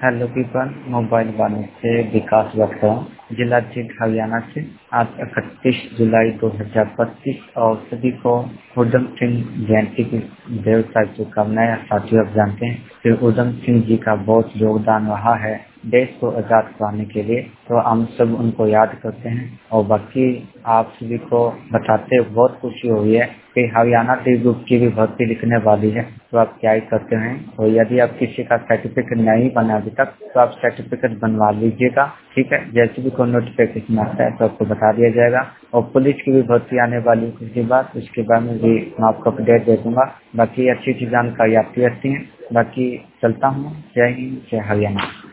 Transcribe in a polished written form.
Hello people, mobile वाले से विकास बात कर रहा हूँ, जिला जींद हरियाणा से। आज 31 जुलाई 2025 और सभी को उधम सिंह जयंती की ढेर सारी शुभकामनाएं। साथियों, आप जानते हैं कि उधम सिंह जी का बहुत योगदान रहा है देश को आजाद कराने के लिए, तो हम सब उनको याद करते हैं। और बाकी आप सभी को बताते बहुत खुशी हुई है कि हरियाणा डी ग्रुप की भी भर्ती लिखने वाली है, तो आप क्या ही करते हैं। और यदि आप किसी का सर्टिफिकेट नहीं बना अभी तक, तो आप सर्टिफिकेट बनवा लीजिएगा, ठीक है। जैसे भी कोई नोटिफिकेशन आता है तो आपको बता दिया जाएगा। और पुलिस की भी भर्ती आने वाली है कुछ दिन बाद, उसके बारे में भी मैं आपको अपडेट दे दूंगा। बाकी अच्छी अच्छी जानकारी आपकी रहती है। बाकी चलता हूँ। जय हिंद, जय हरियाणा।